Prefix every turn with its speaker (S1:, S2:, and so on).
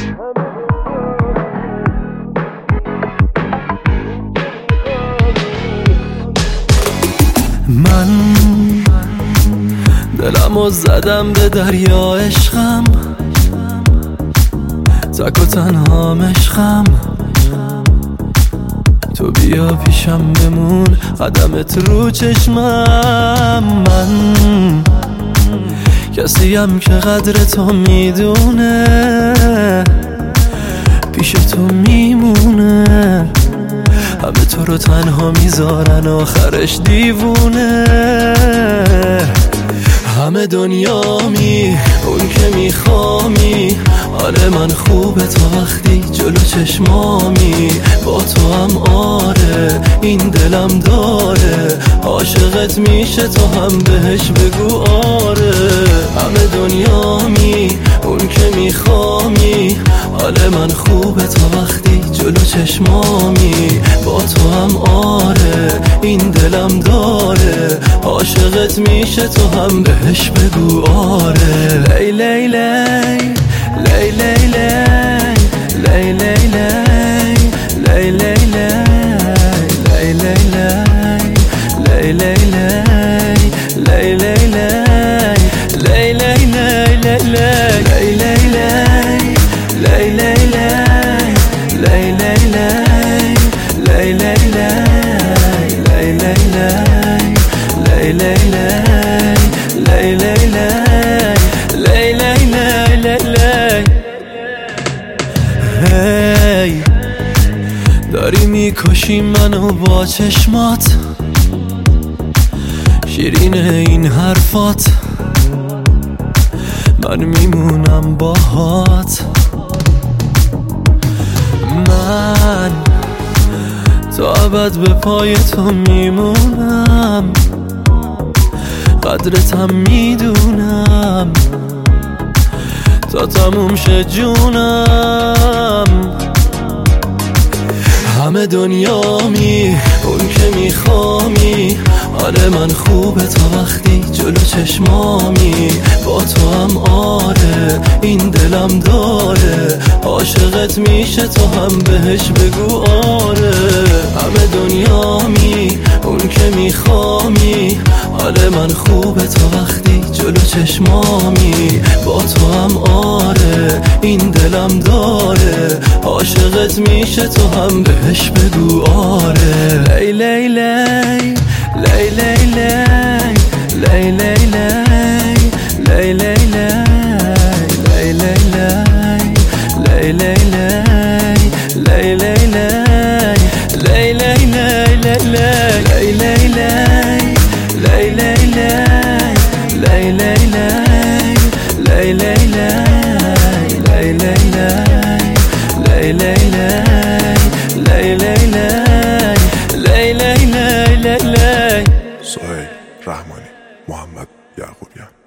S1: من دلمو زدم به دریا عشقم، تک و تنها عشقم. تو بیا پیشم بمون، قدمت رو چشمم. من کسیم که قدر تو میدونه، پیش تو میمونه. همه تو رو تنها میذارن، آخرش دیوونه. همه دنیامی، اون که میخوامی. حال من خوبه تا وقتی جلو چشمامی. با تو هم آره، این دلم داره. عاشقت میشه تو هم بهش بگو آره. همه دنیامی، اون که میخوامی. حال من خوبه تا وقتی جلو چشمامی. با تو هم آره، این دلم داره. عاشقت میشه تو هم بهش بگو آره. لی لی لی لی لی لی لی لی لی لی لی لی لی لی لی لی لی هی داری میکشی منو با چشمات، شیرین این حرفات. من میمونم باهات. من تا ابد به پای تو میمونم، قدرتم میدونم تا تموم شه جونم. همه دنیامی، اون که میخوامی. حال من خوبه تا وقتی جلو چشمامی. با تو هم آره، این دلم داره. عاشقت میشه تو هم بهش بگو آره. همه دنیامی، اون که میخوامی. حال من خوبه تا وقتی جلو چشمامی. با تو هم آره، این دلم داره. عاشقت میشه تو هم بهش بگو آره. لی لی لی لی لی لی لی لی لی لی لی لی لی
S2: سهیل رحمانی، محمد یعقوبیان.